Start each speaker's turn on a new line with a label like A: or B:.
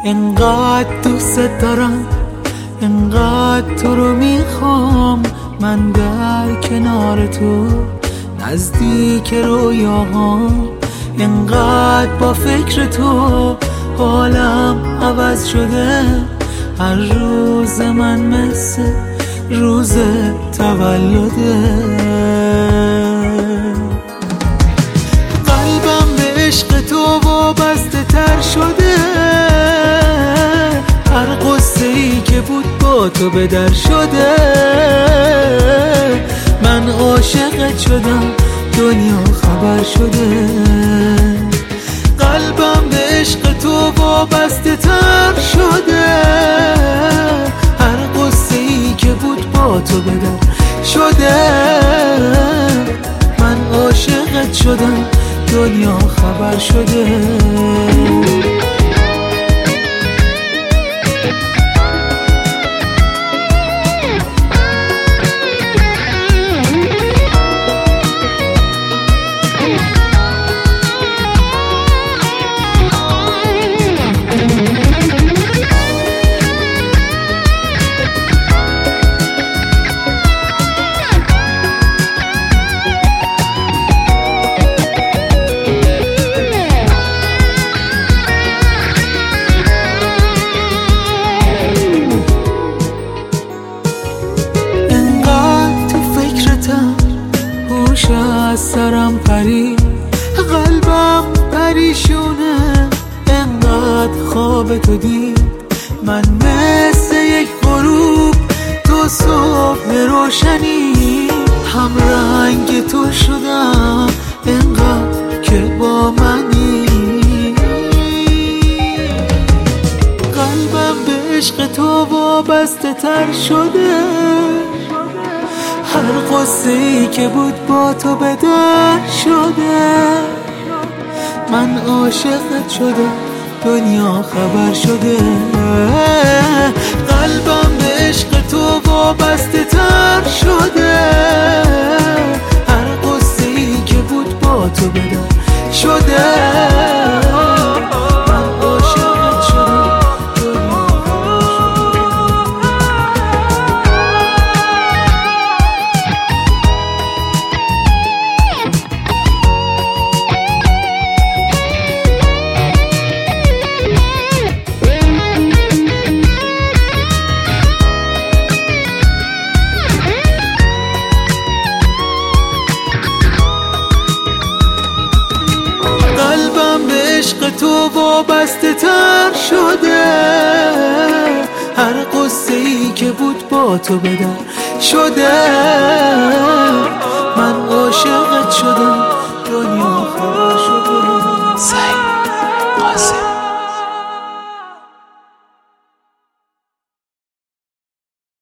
A: انقدر دوست دارم، انقدر تو رو میخوام، من در کنار تو نزدیک رویاهام. انقدر با فکر تو حالم عوض شده، هر روز من مثل روز تولده. قلبم به عشق تو وابسته تر شده، هر قصه ای که بود با تو به در شده. من عاشقت شدم، دنیا خبر شده. قلبم به عشق تو وابسته تر شده، هر قصه ای که بود با تو به در شده. من عاشقت شدم، دنیا خبر شده. از سرم پری، قلبم پریشونه، انقدر خواب تو دید. من مثل یک غروب، تو صبح روشنی، هم رنگ تو شدم انقدر که با منی. قلبم به عشق تو وابسته تر شده، هر قصه ای که بود با تو به در شده. من عاشقت شدم، دنیا خبر شده. قلبم به عشق تو وابسته تر شده، هر قصه ای که بود با تو به در شده. عشق تو وابسته تر شده، هر قصه ای که بود با تو به در شده. من عاشقت شدم، دنیا